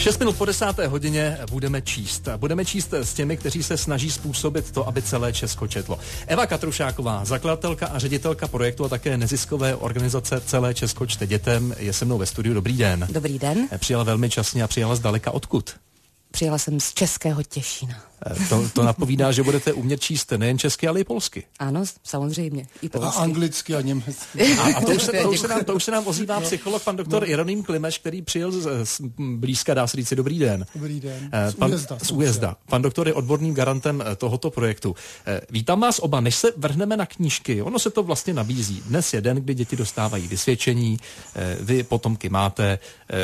6 minut po 10. hodině budeme číst. Budeme číst s těmi, kteří se snaží způsobit to, aby celé Česko četlo. Eva Katrušáková, zakladatelka a ředitelka projektu a také neziskové organizace Celé Česko čte dětem, je se mnou ve studiu. Dobrý den. Dobrý den. Přijela velmi časně a přijela zdaleka odkud? Přijela jsem z Českého Těšína. To napovídá, že budete umět číst nejen česky, ale i polsky. Ano, samozřejmě. I polsky. A anglicky a německy. A to už se nám ozývá psycholog pan doktor Jeroným Klimeš, který přijel z blízka, dá se říci. Dobrý den. Dobrý den. Z Újezda. Pan doktor je odborným garantem tohoto projektu. Vítám vás oba. Než se vrhneme na knížky, ono se to vlastně nabízí. Dnes je den, kdy děti dostávají vysvědčení, vy potomky máte.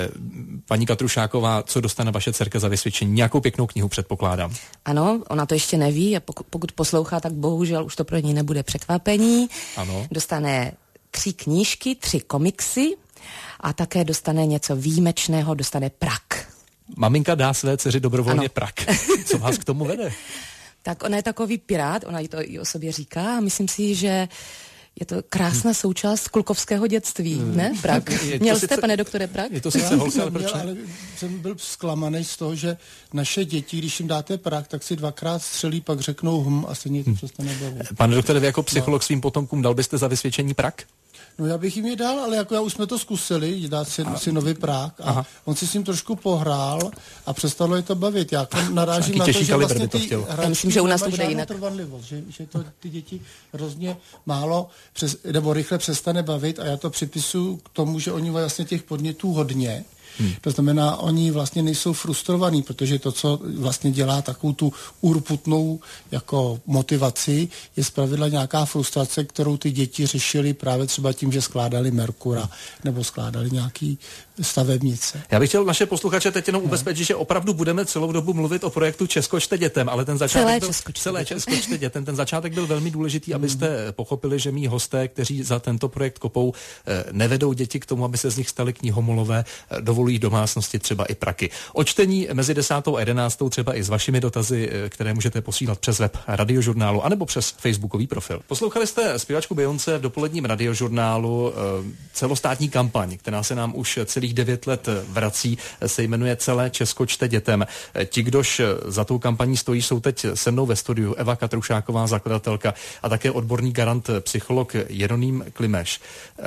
Paní Katrušáková, co dostane vaše dcerka za vysvědčení? Nějakou pěknou knihu, předpokládám. Ano, ona to ještě neví a pokud poslouchá, tak bohužel už to pro ní nebude překvapení. Ano. Dostane 3 knížky, 3 komiksy a také dostane něco výjimečného, dostane prak. Maminka dá své dceři dobrovolně prak. Co vás k tomu vede? Tak ona je takový pirát, ona to i o sobě říká a myslím si, že je to krásná součást klukovského dětství, ne? Prak. Měl jste, pane doktore, prak? Je to sice holka, ale proč ne? Ale jsem byl zklamaný z toho, že naše děti, když jim dáte prak, tak si 2krát střelí, pak řeknou a stejně to přestane bavit. Pane doktore, vy jako psycholog svým potomkům dal byste za vysvědčení prak? No já bych jim je dal, ale jako už jsme to zkusili, dát si nový prák a on si s ním trošku pohrál a přestalo je to bavit. Já narážím na to, že vlastně ty hračky že u nás to bude jinak. Trvanlivost, že to ty děti hrozně málo nebo rychle přestane bavit a já to připisuju k tomu, že oni vlastně těch podnětů hodně. To znamená, oni vlastně nejsou frustrovaní, protože to, co vlastně dělá takovou tu urputnou jako motivaci, je zpravidla nějaká frustrace, kterou ty děti řešily právě třeba tím, že skládali Merkura nebo skládali nějaký stavebnice. Já bych chtěl naše posluchače teď jenom ubezpečit, že opravdu budeme celou dobu mluvit o projektu Česko čte dětem, ale ten začátek Celé Česko čte dětem. Ten začátek byl velmi důležitý, abyste pochopili, že mí hosté, kteří za tento projekt kopou, nevedou děti k tomu, aby se z nich stali knihomolové, dovolují domácnosti třeba i praky. O čtení mezi 10. a 11. třeba i s vašimi dotazy, které můžete posílat přes web Radiožurnálu anebo přes facebookový profil. Poslouchali jste zpěvačku Beyoncé v dopoledním Radiožurnálu. Celostátní kampaň, která se nám už celých 9 let vrací, se jmenuje Celé Česko čte dětem. Ti, kdož za tou kampaní stojí, jsou teď se mnou ve studiu Eva Katrušáková, zakladatelka a také odborný garant psycholog Jeroným Klimeš.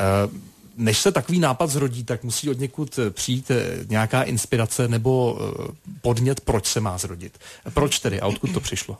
Než se takový nápad zrodí, tak musí od někud přijít nějaká inspirace nebo podnět, proč se má zrodit. Proč tedy a odkud to přišlo?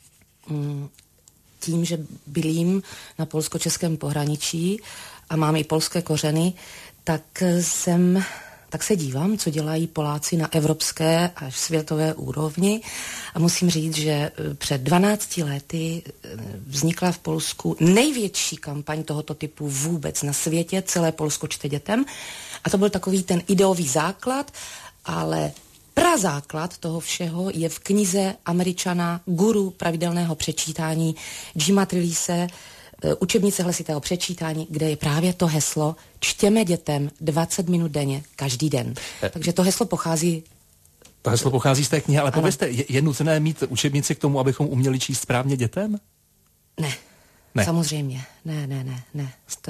Tím, že bydlím na polsko-českém pohraničí a mám i polské kořeny, tak se dívám, co dělají Poláci na evropské až světové úrovni a musím říct, že před 12 lety vznikla v Polsku největší kampaň tohoto typu vůbec na světě, Celé Polsko čte dětem a to byl takový ten ideový základ, ale prazáklad toho všeho je v knize Američana, guru pravidelného přečítání Jima Trelease, Učebnice hlasitého přečítání, kde je právě to heslo čtěme dětem 20 minut denně, každý den. Takže to heslo pochází... To heslo pochází z té knihy, ale povězte, je nutné mít učebnici k tomu, abychom uměli číst správně dětem? Ne. Samozřejmě. Ne.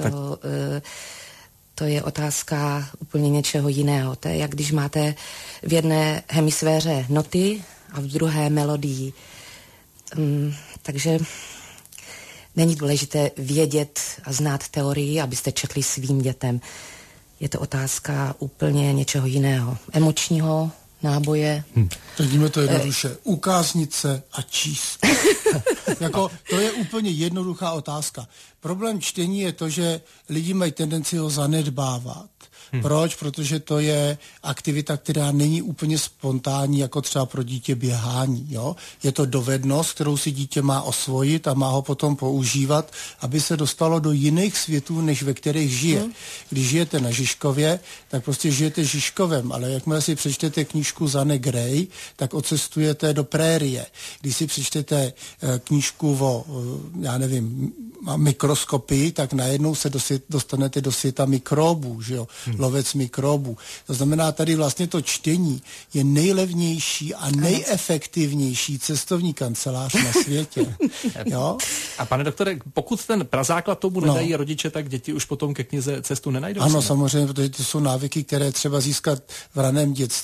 To je otázka úplně něčeho jiného. To je, jak když máte v jedné hemisféře noty a v druhé melodii. Takže... Není důležité vědět a znát teorii, abyste četli svým dětem. Je to otázka úplně něčeho jiného. Emočního náboje. Řekněme to jednoduše. Ukáznice a číst. To je úplně jednoduchá otázka. Problém čtení je to, že lidi mají tendenci ho zanedbávat. Proč? Protože to je aktivita, která není úplně spontánní, jako třeba pro dítě běhání. Jo? Je to dovednost, kterou si dítě má osvojit a má ho potom používat, aby se dostalo do jiných světů, než ve kterých žije. Když žijete na Žižkově, tak prostě žijete Žižkovem, ale jakmile si přečtete knížku Zane Grey, tak odcestujete do prérie. Když si přečtete knížku o, mikroskopii, tak najednou se dostanete do světa mikrobů, že jo? Lovec mikrobů. To znamená, tady vlastně to čtení je nejlevnější a nejefektivnější cestovní kancelář na světě. Jo? A pane doktore, pokud ten prazáklad tomu nedají rodiče, tak děti už potom ke knize cestu nenajdou? Ano, samozřejmě, protože to jsou návyky, které třeba získat v raném dětství.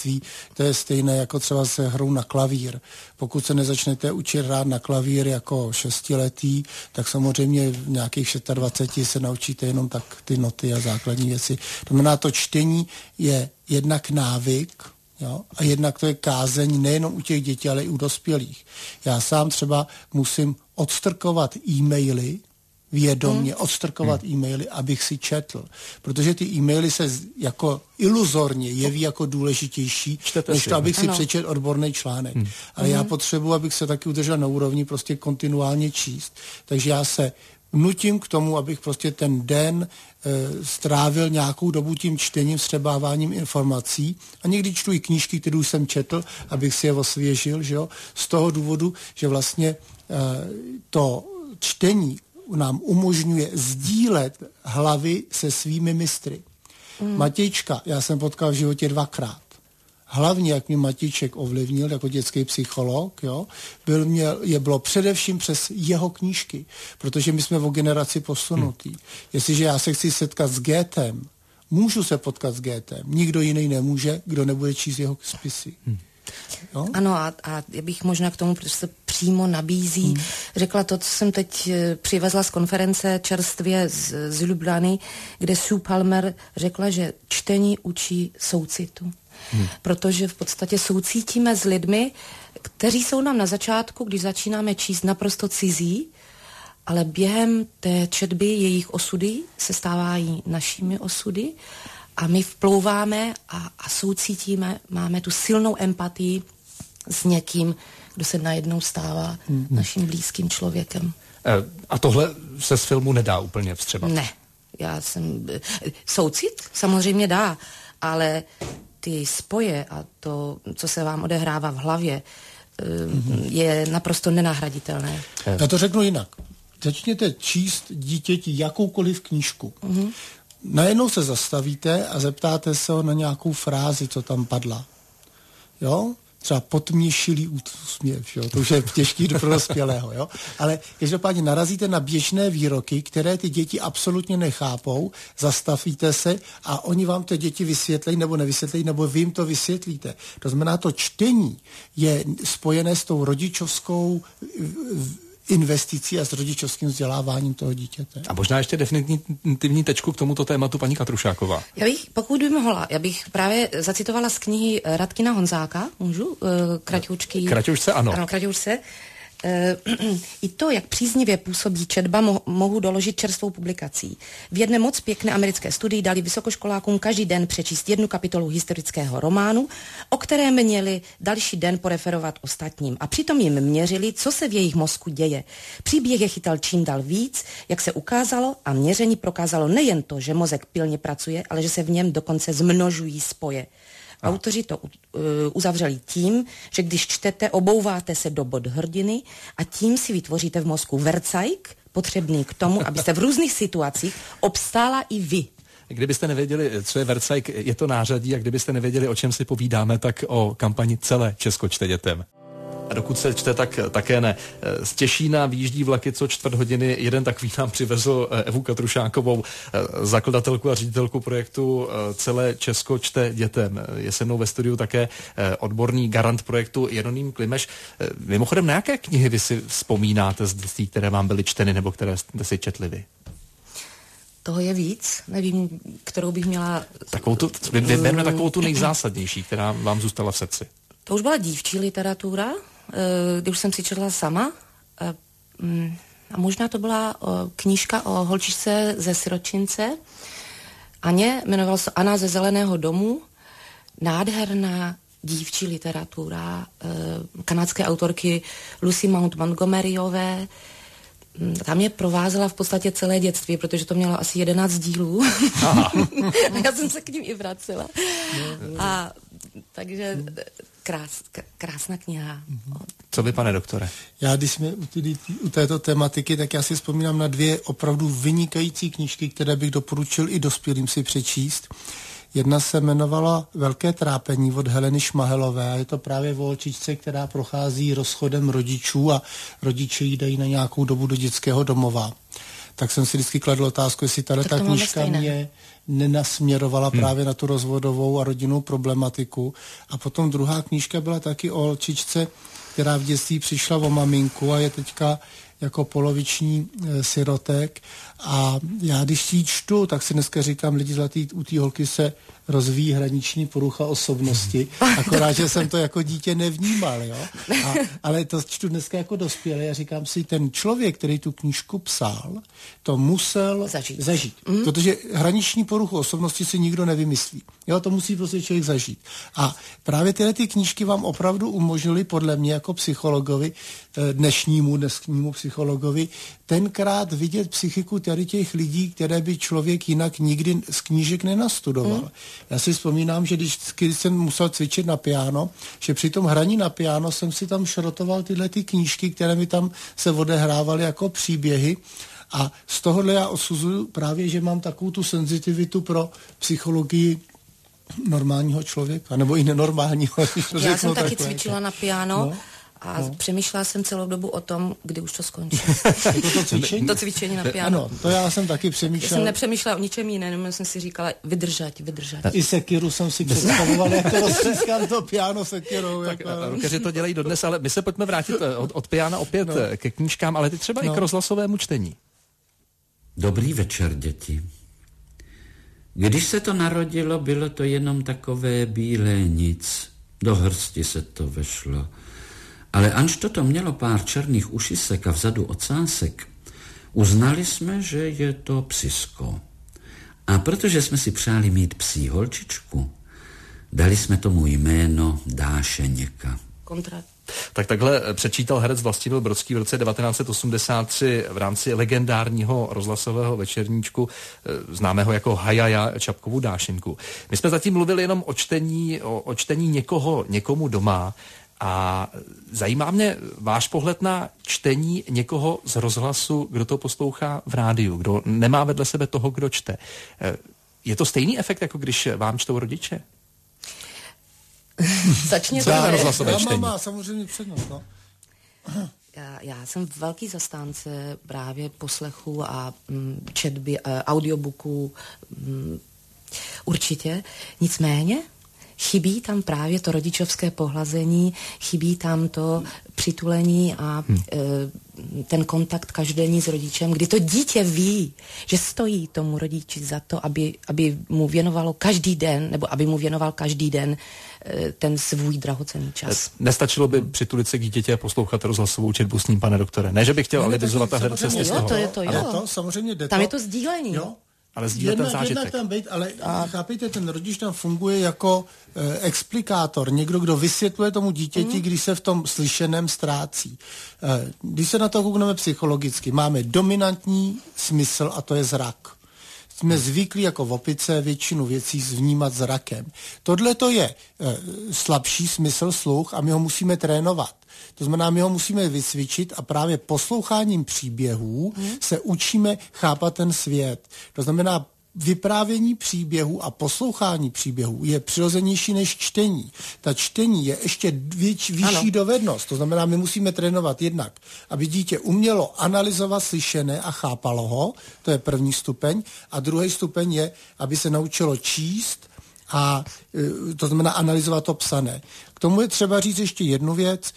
To je stejné jako třeba se hrou na klavír. Pokud se nezačnete učit hrát na klavír jako 6letý, tak samozřejmě v nějakých 26 se naučíte jenom tak ty noty a základní věci. To znamená, to čtení je jednak návyk, jo? A jednak to je kázeň nejenom u těch dětí, ale i u dospělých. Já sám třeba musím odstrkovat e-maily, vědomě odstrkovat e-maily, abych si četl. Protože ty e-maily se jako iluzorně jeví jako důležitější, než to, abych si přečetl odborný článek. Ale já potřebuji, abych se taky udržel na úrovni prostě kontinuálně číst. Takže já se nutím k tomu, abych prostě ten den strávil nějakou dobu tím čtením, vstřebáváním informací a někdy čtu i knížky, které už jsem četl, abych si je osvěžil, že jo? Z toho důvodu, že vlastně to čtení nám umožňuje sdílet hlavy se svými mistry. Matějčka, já jsem potkal v životě 2krát. Hlavně, jak mě Matějček ovlivnil jako dětský psycholog, jo, bylo především přes jeho knížky, protože my jsme o generaci posunutí. Jestliže já se chci setkat s Goethem, můžu se potkat s Goethem, nikdo jiný nemůže, kdo nebude číst jeho spisy. Jo? Ano, a já bych možná k tomu, protože se přímo nabízí, řekla to, co jsem teď přivezla z konference čerstvě z Ljubljany, kde Sue Palmer řekla, že čtení učí soucitu. Protože v podstatě soucítíme s lidmi, kteří jsou nám na začátku, když začínáme číst, naprosto cizí, ale během té četby jejich osudy se stávají našimi osudy a my vplouváme a soucítíme, máme tu silnou empatii s někým, kdo se najednou stává naším blízkým člověkem. A tohle se z filmu nedá úplně vstřebat? Ne, soucit samozřejmě dá, ale ty spoje a to, co se vám odehrává v hlavě, je naprosto nenahraditelné. Já to řeknu jinak. Začněte číst dítěti jakoukoliv knížku. Najednou se zastavíte a zeptáte se ho na nějakou frázi, co tam padla. Jo? Třeba potměšilý úsměv, jo? To už je těžký pro dospělého, jo? Ale každopádně narazíte na běžné výroky, které ty děti absolutně nechápou, zastavíte se a oni vám to děti vysvětlí nebo nevysvětlí, nebo vy jim to vysvětlíte. To znamená, to čtení je spojené s tou rodičovskou investicí a s rodičovským vzděláváním toho dítěte. A možná ještě definitivní tečku k tomuto tématu, paní Katrušáková. Pokud bych mohla, já bych právě zacitovala z knihy Radkina Honzáka, můžu? Kraťoušce, ano. Ano, Kraťoušce. I to, jak příznivě působí četba, mohu doložit čerstvou publikací. V jedné moc pěkné americké studii dali vysokoškolákům každý den přečíst 1 kapitolu historického románu, o kterém měli další den poreferovat ostatním. A přitom jim měřili, co se v jejich mozku děje. Příběh je chytal čím dál víc, jak se ukázalo, a měření prokázalo nejen to, že mozek pilně pracuje, ale že se v něm dokonce zmnožují spoje. Autoři to uzavřeli tím, že když čtete, obouváte se do bod hrdiny a tím si vytvoříte v mozku vercajk, potřebný k tomu, abyste v různých situacích obstála i vy. Kdybyste nevěděli, co je vercajk, je to nářadí, a kdybyste nevěděli, o čem si povídáme, tak o kampani Celé Česko čte dětem. A dokud se čte, tak také ne. Z Těšína výjíždí vlaky co 4 hodiny. Jeden takový nám přivezl Evu Katrušákovou, zakladatelku a ředitelku projektu Celé Česko čte dětem. Je se mnou ve studiu také odborný garant projektu Jeroným Klimeš. Mimochodem, na jaké knihy vy si vzpomínáte z dětství, které vám byly čteny nebo které jste si četli vy? Toho je víc, nevím, kterou bych měla... Vyberme takovou tu nejzásadnější, která vám zůstala v srdci. To už byla dívčí literatura, když jsem si četla sama. A možná to byla knížka o holčičce ze Siročince. Aně, jmenovala se Anna ze Zeleného domu. Nádherná dívčí literatura kanadské autorky Lucy Mount Montgomeryové. Tam mě provázela v podstatě celé dětství, protože to mělo asi 11 dílů. Já jsem se k ním i vracela. A takže krásná kniha. Co vy, pane doktore? Já, když jsme u této tematiky, tak já si vzpomínám na 2 opravdu vynikající knížky, které bych doporučil i dospělým si přečíst. Jedna se jmenovala Velké trápení od Heleny Šmahelové a je to právě o holčičce, která prochází rozchodem rodičů a rodiče jí dají na nějakou dobu do dětského domova. tak jsem si vždycky kladl otázku, jestli ta knížka mě nenasměrovala právě na tu rozvodovou a rodinnou problematiku. A potom druhá knížka byla taky o holčičce, která v dětství přišla o maminku a je teďka jako poloviční sirotek. A já když ji čtu, tak si dneska říkám, lidi zlatý, u té holky se rozvíjí hraniční porucha osobnosti, akorát, že jsem to jako dítě nevnímal, jo. Ale to čtu dneska jako dospělý a říkám si, ten člověk, který tu knížku psal, to musel zažít. Protože hraniční poruchu osobnosti si nikdo nevymyslí. Jo, to musí prostě člověk zažít. A právě tyhle ty knížky vám opravdu umožnily, podle mě jako psychologovi, dnešnímu psychologovi, tenkrát vidět psychiku tady těch lidí, které by člověk jinak nikdy z knížek nenastudoval. Já si vzpomínám, že když jsem musel cvičit na piano, že při tom hraní na piano jsem si tam šrotoval tyhle ty knížky, které mi tam se odehrávaly jako příběhy. A z tohohle já osuzuju právě, že mám takovou tu senzitivitu pro psychologii normálního člověka, nebo i nenormálního. Já jsem taky cvičila na piano. A přemýšlela jsem celou dobu o tom, kdy už to skončí. To cvičení? To cvičení na piano. Ano, to já jsem taky přemýšlela. Já jsem nepřemýšlela o ničem jiném, jenom jsem si říkala vydržet. I sekiru jsem si představoval, jak to rozstřískám to piano sekirou. Tak rockeři to dělají dodnes, ale my se pojďme vrátit od piana opět ke knížkám, ale ty třeba i k rozhlasovému čtení. Dobrý večer, děti. Když se to narodilo, bylo to jenom takové bílé nic. Do hrsti se to vešlo. Ale anž toto mělo pár černých ušisek a vzadu ocásek, uznali jsme, že je to psisko. A protože jsme si přáli mít psí holčičku, dali jsme tomu jméno Dášeněka. Tak takhle předčítal herec Vlastimil Brodský v roce 1983 v rámci legendárního rozhlasového večerníčku, známého jako Hajaja Čapkovu Dášenku. My jsme zatím mluvili jenom o čtení někomu doma. A zajímá mě váš pohled na čtení někoho z rozhlasu, kdo to poslouchá v rádiu, kdo nemá vedle sebe toho, kdo čte. Je to stejný efekt, jako když vám čtou rodiče? Začně to rozhlasové čtení. Má samozřejmě přednost, no. Já jsem velký zastánce právě poslechu a četby, audiobooků, určitě. Nicméně chybí tam právě to rodičovské pohlazení, chybí tam to přitulení a ten kontakt každodenní s rodičem, kdy to dítě ví, že stojí tomu rodiči za to, aby mu věnovalo každý den, nebo aby mu věnoval každý den ten svůj drahocenný čas. Nestačilo by přitulit se k dítěti a poslouchat rozhlasovou četbu s ním, pane doktore? Ne, že bych chtěl alibizovat ta herce z toho. Ale to samozřejmě jde. Tam je to sdílení. Jo. Ale sdílet ten zážitek. Jednak tam být, ale chápejte, ten rodič tam funguje jako explikátor, někdo, kdo vysvětluje tomu dítěti, když se v tom slyšeném ztrácí. Když se na to koukneme psychologicky, máme dominantní smysl a to je zrak. Jsme zvyklí jako v opice většinu věcí vnímat zrakem. Tohle to je slabší smysl, sluch a my ho musíme trénovat. To znamená, my ho musíme vycvičit a právě posloucháním příběhů se učíme chápat ten svět. To znamená, vyprávění příběhů a poslouchání příběhů je přirozenější než čtení. Ta čtení je ještě vyšší dovednost. To znamená, my musíme trénovat jednak, aby dítě umělo analyzovat slyšené a chápalo ho, to je první stupeň, a druhý stupeň je, aby se naučilo číst a to znamená analyzovat to psané. K tomu je třeba říct ještě jednu věc.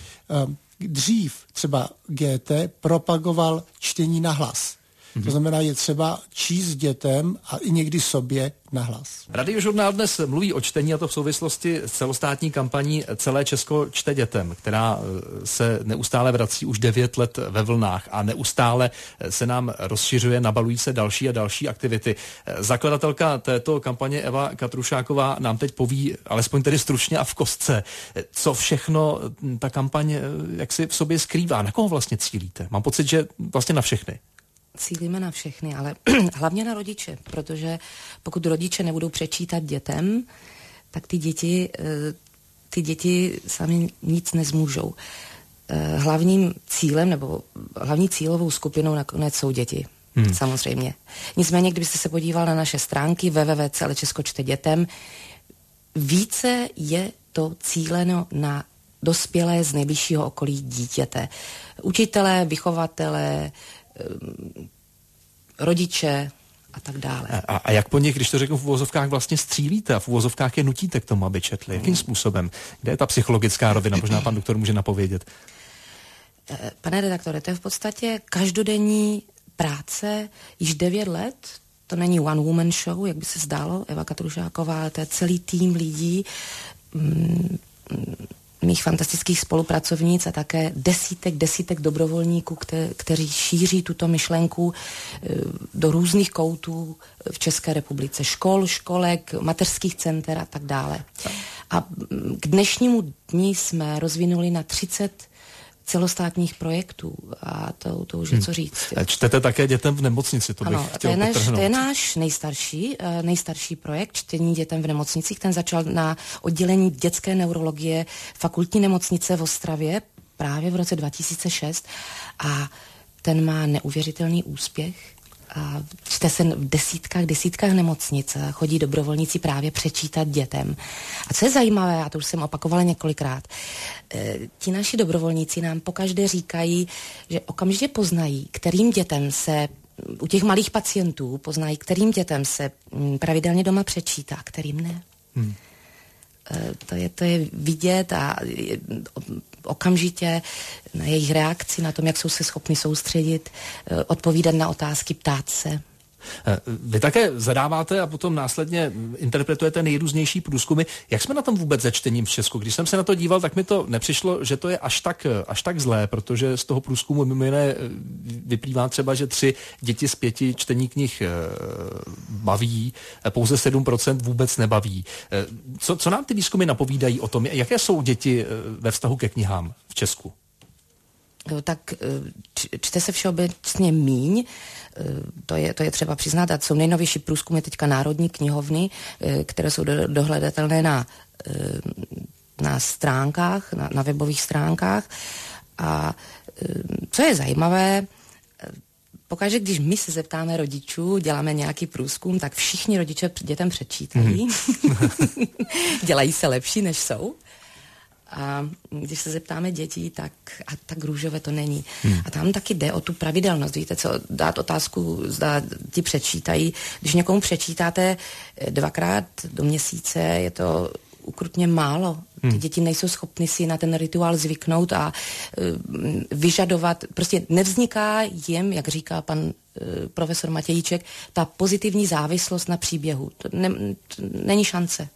Dřív třeba GT propagoval čtení na hlas. To znamená, je třeba číst dětem a i někdy sobě nahlas. Radiožurnál dnes mluví o čtení, a to v souvislosti s celostátní kampaní Celé Česko čte dětem, která se neustále vrací už 9 let ve vlnách a neustále se nám rozšiřuje, nabalují se další a další aktivity. Zakladatelka této kampaně Eva Katrušáková nám teď poví, alespoň tedy stručně a v kostce, co všechno ta kampaň jak si v sobě skrývá. Na koho vlastně cílíte? Mám pocit, že vlastně na všechny. Cílíme na všechny, ale hlavně na rodiče, protože pokud rodiče nebudou přečítat dětem, tak ty děti sami nic nezmůžou. Hlavním cílem nebo hlavní cílovou skupinou nakonec jsou děti. Samozřejmě. Nicméně, kdybyste se podíval na naše stránky www.celečeskočtedětem, více je to cíleno na dospělé z nejbližšího okolí dítěte. Učitelé, vychovatelé, rodiče a tak dále. A jak po nich, když to řeknu v uvozovkách, vlastně střílíte a v uvozovkách je nutíte k tomu, aby četli? Jakým způsobem? Kde je ta psychologická rovina? Možná pan doktor může napovědět. Pane redaktore, to je v podstatě každodenní práce již 9 let. To není one woman show, jak by se zdálo, Eva Katrušáková, to je celý tým lidí, mých fantastických spolupracovníc a také desítek dobrovolníků, kteří šíří tuto myšlenku do různých koutů v České republice. Škol, školek, mateřských center a tak dále. A k dnešnímu dni jsme rozvinuli na 30 celostátních projektů a to už je co říct. Čtete také dětem v nemocnici, to bych chtěl podtrhnout. To je náš nejstarší projekt čtení dětem v nemocnicích. Ten začal na oddělení dětské neurologie Fakultní nemocnice v Ostravě právě v roce 2006 a ten má neuvěřitelný úspěch. A čte se v desítkách nemocnic, chodí dobrovolníci právě přečítat dětem. A co je zajímavé, a to už jsem opakovala několikrát, ti naši dobrovolníci nám pokaždé říkají, že okamžitě poznají, kterým dětem se, u těch malých pacientů poznají, kterým dětem se pravidelně doma přečítá, kterým ne. To je vidět a okamžitě na jejich reakci, na tom, jak jsou se schopni soustředit, odpovídat na otázky, ptát se. Vy také zadáváte a potom následně interpretujete nejrůznější průzkumy. Jak jsme na tom vůbec se čtením v Česku? Když jsem se na to díval, tak mi to nepřišlo, že to je až tak zlé, protože z toho průzkumu mimo jiné vyplývá třeba, že 3 děti z 5 čtení knih baví, pouze 7% vůbec nebaví. Co nám ty výzkumy napovídají o tom, jaké jsou děti ve vztahu ke knihám v Česku? Tak čte se všeobecně míň, to je třeba přiznat, a jsou nejnovější průzkumy teďka Národní knihovny, které jsou dohledatelné na stránkách, na webových stránkách. A co je zajímavé, pokaždé, když my se zeptáme rodičů, děláme nějaký průzkum, tak všichni rodiče dětem předčítají. Dělají se lepší, než jsou. A když se zeptáme dětí, tak růžové to není. A tam taky jde o tu pravidelnost. Víte co, dát otázku, zda ti přečítají. Když někomu přečítáte 2krát do měsíce, je to ukrutně málo. Ty děti nejsou schopny si na ten rituál zvyknout a vyžadovat. Prostě nevzniká jim, jak říká pan profesor Matějíček, ta pozitivní závislost na příběhu. To není šance.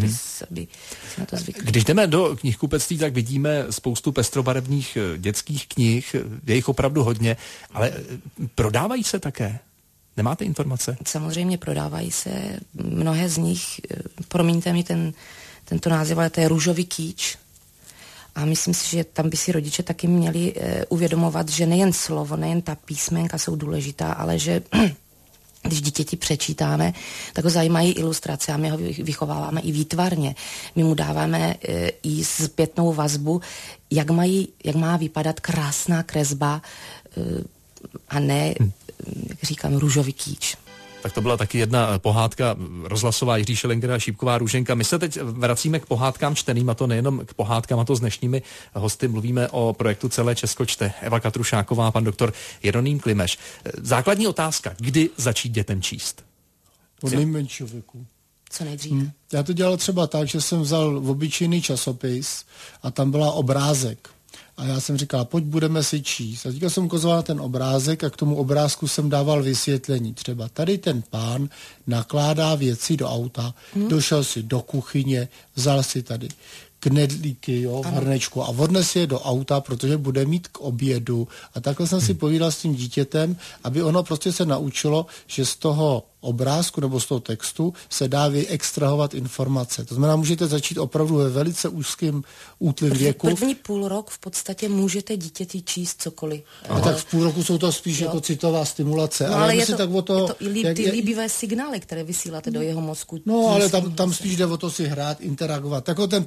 Když jdeme do knihkupectví, tak vidíme spoustu pestrobarevných dětských knih, je jich opravdu hodně, ale prodávají se také? Nemáte informace? Samozřejmě prodávají se, mnohé z nich, promiňte mi tento název, ale to je růžový kýč. A myslím si, že tam by si rodiče taky měli uvědomovat, že nejen slovo, nejen ta písmenka jsou důležitá, ale že když dítěti přečítáme, tak ho zajímají ilustrace a my ho vychováváme i výtvarně. My mu dáváme i zpětnou vazbu, jak má vypadat krásná kresba a ne, jak říkám, růžový kýč. Tak to byla taky jedna pohádka rozhlasová Jiří Šelengera a Šípková Růženka. My se teď vracíme k pohádkám čteným, a to nejenom k pohádkám, a to s dnešními hosty. Mluvíme o projektu Celé Česko čte. Eva Katrušáková a pan doktor Jeroným Klimeš. Základní otázka, kdy začít dětem číst? Od nejmenšího věku. Co nejdříve? Já to dělal třeba tak, že jsem vzal obyčejný časopis a tam byla obrázek. A já jsem říkal, pojď budeme si číst. A teďka jsem ukazoval na ten obrázek a k tomu obrázku jsem dával vysvětlení. Třeba tady ten pán nakládá věci do auta, došel si do kuchyně, vzal si tady knedlíky, v hrnečku a odnes je do auta, protože bude mít k obědu. A takhle jsem si povídal s tím dítětem, aby ono prostě se naučilo, že z toho obrázku nebo z toho textu se dá vyextrahovat informace. To znamená, můžete začít opravdu ve velice úzkým útlým věku. První půl rok v podstatě můžete dítěti číst cokoliv. A tak v půl roku jsou to spíš jako citová stimulace. No, ale je to i ty líbivé signály, které vysíláte do jeho mozku. No, ale tam spíš jde o to si hrát, interagovat. Tako ten první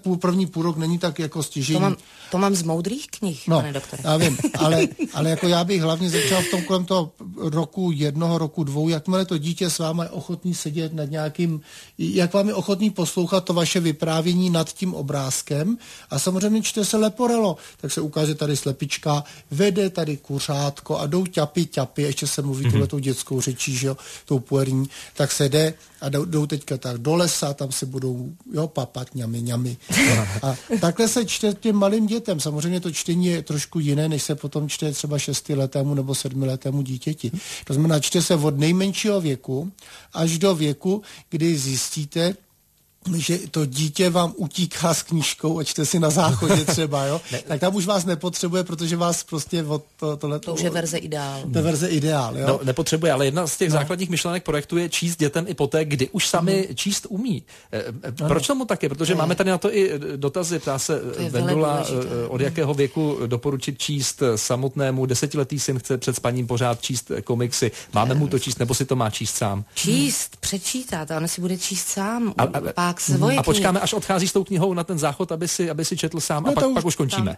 první půlrok není tak jako stěžejní. To mám z moudrých knih, pane doktore. Já vím, ale jako já bych hlavně začal v tom kolem toho roku, 1 roku, 2, jakmile to dítě s váma je ochotný sedět nad nějakým, jak vám je ochotný poslouchat to vaše vyprávění nad tím obrázkem a samozřejmě čte se Leporello, tak se ukáže tady slepička, vede tady kuřátko a jdou ťapy, ještě se mluví tuhletou dětskou řečí, že jo, tou puerní, tak se jde a jdou teďka tak do lesa, tam se budou, papat, ňami. A takhle se čte těm malým dětem. Samozřejmě to čtení je trošku jiné, než se potom čte třeba 6letému nebo 7letému dítěti. To znamená, čte se od nejmenšího věku až do věku, kdy zjistíte, že to dítě vám utíká s knížkou a čte si na záchodě třeba, jo? Tak tam už vás nepotřebuje, protože vás prostě od tohle... To už je verze ideál. To je verze ideál, jo? No, nepotřebuje, ale jedna z těch základních myšlenek projektu je číst dětem i poté, kdy už sami číst umí. Proč tomu tak je? Protože máme tady na to i dotazy, ptá se Vendula, od jakého věku doporučit číst samotnému, 10letý syn chce před spaním pořád číst komiksy. Máme mu to číst, nebo si to má číst sám? Číst, přečítat, a on si bude číst sám. A počkáme, až odchází s tou knihou na ten záchod, aby si četl sám a pak už končíme.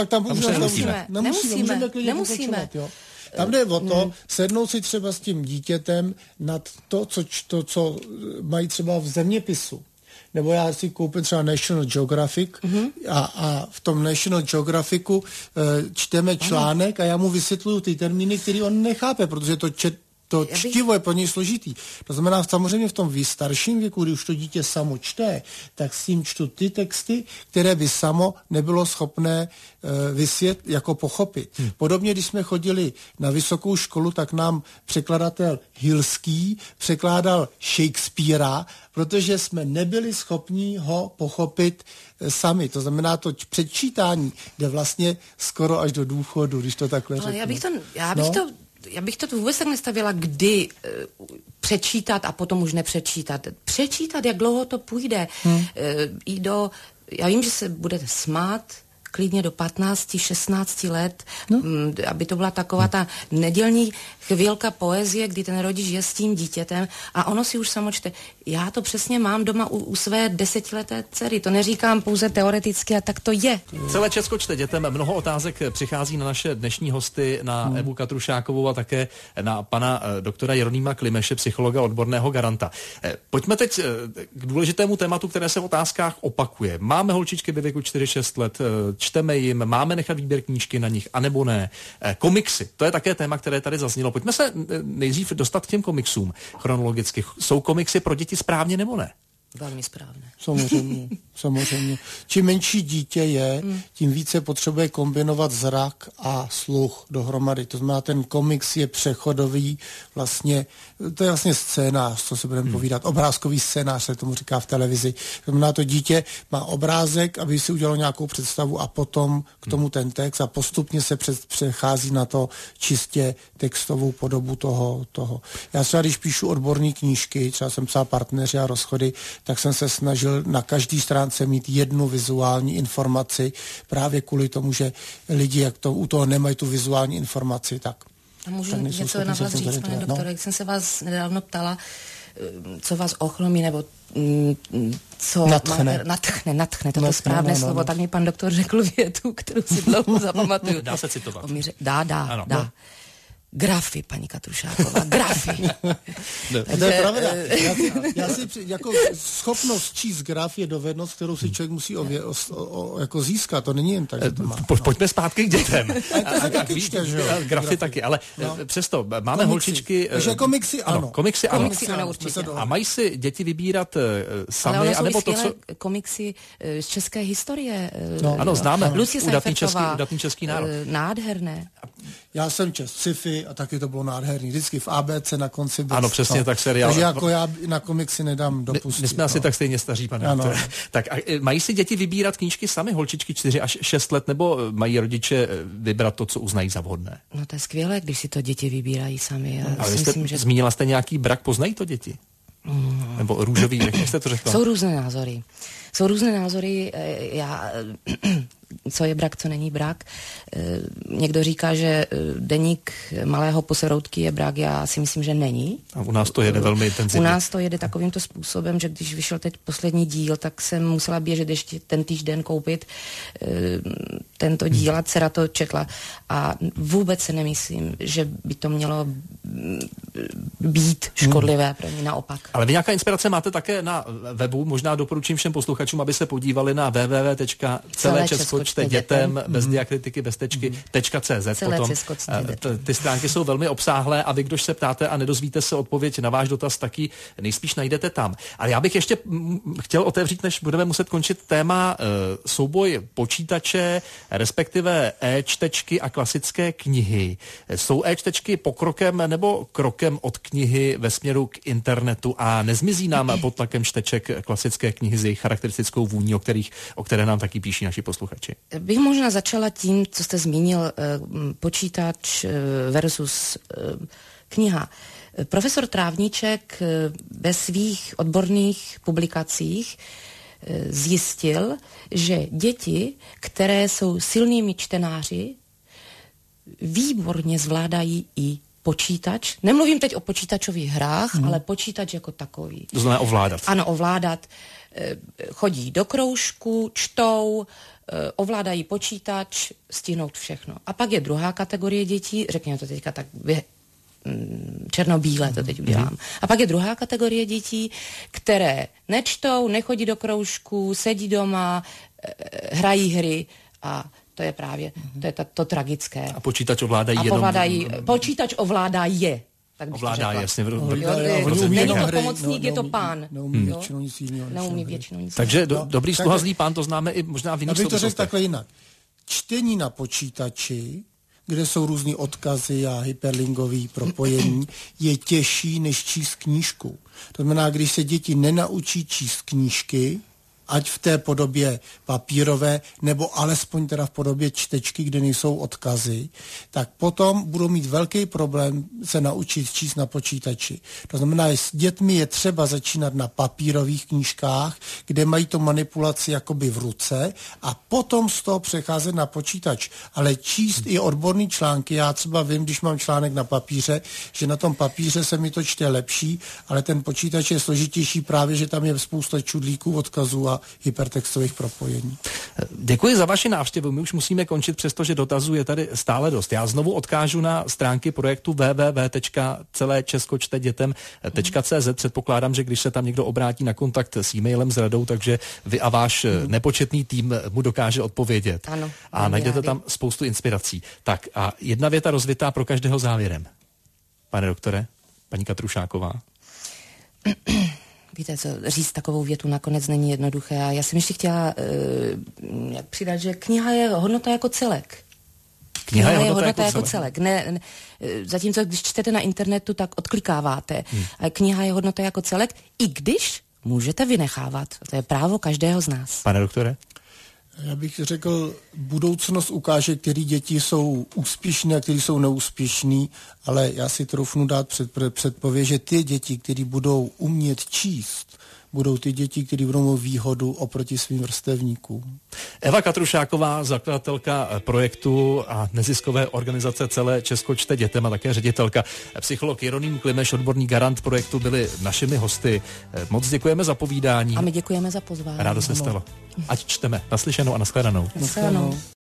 Nemusíme. Tam jde o to, sednout si třeba s tím dítětem nad to, co mají třeba v zeměpisu. Nebo já si koupím třeba National Geographic a v tom National Geographicu čteme článek a já mu vysvětluju ty termíny, který on nechápe, protože to čtivo je pro něj složitý. To znamená, samozřejmě v tom starším věku, kdy už to dítě samo čte, tak s tím čtu ty texty, které by samo nebylo schopné jako pochopit. Podobně, když jsme chodili na vysokou školu, tak nám překladatel Hilský překládal Shakespearea, protože jsme nebyli schopni ho pochopit sami. To znamená, to předčítání jde vlastně skoro až do důchodu, když to takhle řeknu. Já bych to vůbec tak nestavila, kdy přečítat a potom už nepřečítat. Přečítat, jak dlouho to půjde. Já vím, že se budete smát, klidně do 15, 16 let, aby to byla taková ta nedělní chvílka poezie, kdy ten rodič je s tím dítětem a ono si už samo čte. Já to přesně mám doma u své 10leté dcery. To neříkám pouze teoreticky, a tak to je. Celé Česko čte dětem. Mnoho otázek přichází na naše dnešní hosty, na Evu Katrušákovou a také na pana doktora Jeronýma Klimeše, psychologa, odborného garanta. Pojďme teď k důležitému tématu, které se v otázkách opakuje. Máme holčičky ve věku 4-6 let, čteme jim, máme nechat výběr knížky na nich, anebo ne. Komiksy, to je také téma, které tady zaznělo. Pojďme se nejdřív dostat k těm komiksům chronologicky. Jsou komiksy pro děti správně nebo ne? Velmi správné. Samozřejmě. Čím menší dítě je, tím více potřebuje kombinovat zrak a sluch dohromady. To znamená, ten komiks je přechodový, vlastně, to je vlastně scénář, co si budeme povídat, obrázkový scénář, se tomu říká v televizi. To znamená, to dítě má obrázek, aby si udělalo nějakou představu a potom k tomu ten text a postupně se přechází na to čistě textovou podobu toho. Já třeba, když píšu odborné knížky, třeba jsem psal Partneři a rozchody, tak jsem se snažil na každý stránce mít jednu vizuální informaci, právě kvůli tomu, že lidi, jak to u toho nemají tu vizuální informaci, tak. A můžu něco na vás říct, pane doktore, jak jsem se vás nedávno ptala, co vás ochromí, nebo co... Natchne, toto správné slovo, tak mi pan doktor řekl větu, kterou si dlouho zapamatuju. Dá se citovat. Dá. Grafy, paní Katrušáková, grafy. To je pravda. Já si jako schopnost číst graf je dovednost, kterou si člověk musí jako získat. To není jen tak, že to má. Pojďme zpátky k dětem. Grafy taky, ale přesto máme holčičky... Takže komiksy ano. Komiksy ano, určitě. A mají si děti vybírat sami, ale anebo to, co... komiksy z české historie. Ano, známe. Lucie Seifertová. Udatný český národ. Nádherné. Já jsem čest sci-fi a taky to bylo nádherný. Vždycky v ABC na konci byl. Ano, přesně tak seriál. Takže jako já na komiksy nedám dopustit. My jsme asi tak stejně staří, pane doktore. Tak a mají si děti vybírat knížky sami, holčičky 4 až 6 let, nebo mají rodiče vybrat to, co uznají za vhodné? No to je skvělé, když si to děti vybírají sami. Ale zmínila jste nějaký brak, poznají to děti? Nebo růžový, jak jste to řekla? Jsou různé názory. co je brak, co není brak. Někdo říká, že deník malého puseroutky je brak, já si myslím, že není. A u nás to jede velmi intenzivně. U nás to jede takovýmto způsobem, že když vyšel teď poslední díl, tak jsem musela běžet ještě ten týžden koupit tento díl a dcera to četla. A vůbec se nemyslím, že by to mělo být škodlivé pro mě, naopak. Ale vy nějaká inspirace máte také na webu, možná doporučím všem posluchačům, aby se podívali na www.celéčeskočtedětem bez diakritiky, bez tečky, .cz. Potom ty stránky jsou velmi obsáhlé a vy, kdož se ptáte a nedozvíte se odpověď na váš dotaz, taky nejspíš najdete tam. Ale já bych ještě chtěl otevřít, než budeme muset končit, téma souboj počítače, respektive e-čtečky a klasické knihy. Jsou e-čtečky pokrokem nebo krokem od knihy ve směru k internetu a nezmizí nám pod tlakem čteček klasické knihy s jejich charakteristickou vůní, o které nám taky píší naši posluchači? Bych možná začala tím, co jste zmínil, počítač versus kniha. Profesor Trávníček ve svých odborných publikacích zjistil, že děti, které jsou silnými čtenáři, výborně zvládají i počítač. Nemluvím teď o počítačových hrách, ale počítač jako takový. To znamená ovládat. Ano, ovládat. Chodí do kroužku, čtou, ovládají počítač, stihnout všechno. A pak je druhá kategorie dětí, řekněme to teďka tak černobílé to teď udělám. A pak je druhá kategorie dětí, které nečtou, nechodí do kroužku, sedí doma, hrají hry a to je právě to tragické. A počítač ovládají jenom... Počítač ovládá je. Tak ovládá, jasně. Není to pomocník, je to pán. Neumí většinou nic jiného. Neumí většinou nic. Takže dobrý sluha, zlý pán, to známe i možná v jiných souvislostech. Abych to řekl takhle jinak. Čtení na počítači, kde jsou různý odkazy a hyperlinkový propojení, je těžší než číst knížku. To znamená, když se děti nenaučí číst knížky, ať v té podobě papírové, nebo alespoň teda v podobě čtečky, kde nejsou odkazy, tak potom budou mít velký problém se naučit číst na počítači. To znamená, že s dětmi je třeba začínat na papírových knížkách, kde mají to manipulaci jakoby v ruce a potom z toho přecházet na počítač. Ale číst i odborný články, já třeba vím, když mám článek na papíře, že na tom papíře se mi to čte lepší, ale ten počítač je složitější právě, že tam je spousta čudlíků, odkazů a hypertextových propojení. Děkuji za vaši návštěvu. My už musíme končit, přestože dotazů je tady stále dost. Já znovu odkážu na stránky projektu www.celéčeskočtedětem.cz. Předpokládám, že když se tam někdo obrátí na kontakt s e-mailem s radou, takže vy a váš nepočetný tým mu dokáže odpovědět. Ano, a najdete tam spoustu inspirací. Tak a jedna věta rozvitá pro každého závěrem. Pane doktore, paní Katrušáková. Víte co, říct takovou větu nakonec není jednoduché. A já jsem ještě chtěla přidat, že kniha je hodnota jako celek. Kniha je hodnota jako celek. Ne, zatímco když čtete na internetu, tak odklikáváte. A kniha je hodnota jako celek, i když můžete vynechávat. To je právo každého z nás. Pane doktore? Já bych řekl, budoucnost ukáže, který děti jsou úspěšní a který jsou neúspěšní, ale já si troufnu dát předpověď, že ty děti, které budou umět číst, budou ty děti, které budou mít výhodu oproti svým vrstevníkům. Eva Katrušáková, zakladatelka projektu a neziskové organizace Celé Česko čte dětem a také ředitelka, psycholog Jeroným Klimeš, odborný garant projektu, byli našimi hosty. Moc děkujeme za povídání. A my děkujeme za pozvání. Rádo se stalo. Ať čteme. Naslyšenou a nashledanou. Nashledanou.